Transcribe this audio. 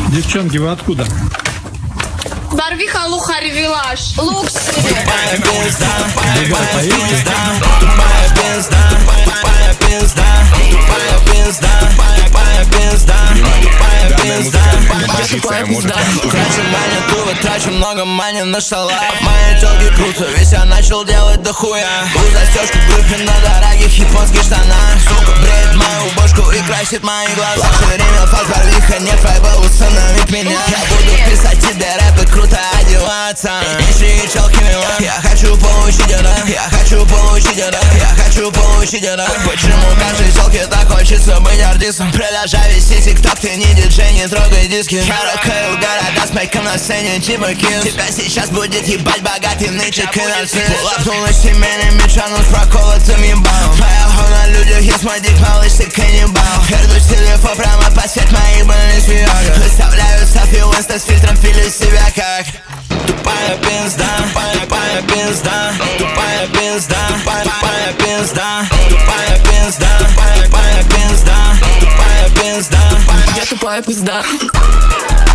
Девчонки, вы откуда? Барвиха, Лухарь, Вилаж, Лукс. Тупая пизда, Ребят, поедете? тупая пизда, тупая пизда, тупая пизда, тупая пизда, тупая пизда, тупая пизда. Трачу монету, трачу много мани на шалах. Мои телки круто, ведь я начал делать дохуя. У застежку Гриффин на дорогих японских штанах. Сука бреет мою бошку и красит мои глаза. Все время факт барвиха, нет вайба, установить меня. Я буду писать тебе рэп и круто одеваться. Ищи челки мила. Я хочу получить это, я хочу получить это, я хочу получить это. Почему каждой телке так хочется быть артистом? Продолжай вести тикток, ты не диджей, не трогай диски. Я рокаю города с майком на сцене типа Килс. Тебя сейчас будет ебать богатый нычек и нарцисс. Лапнула семейными чаном с проколотым ебалом. Твоя хо на людях, есть мой дик, малыш, ты каннибал. Вернусь телефон прямо под свет моих больных свиёк. Выставляю селфи в инста с фильтром, пилю себя как тупая пизда, тупая пизда, тупая пизда, тупая пизда, тупая пизда, тупая пизда, тупая пизда, Я тупая пизда.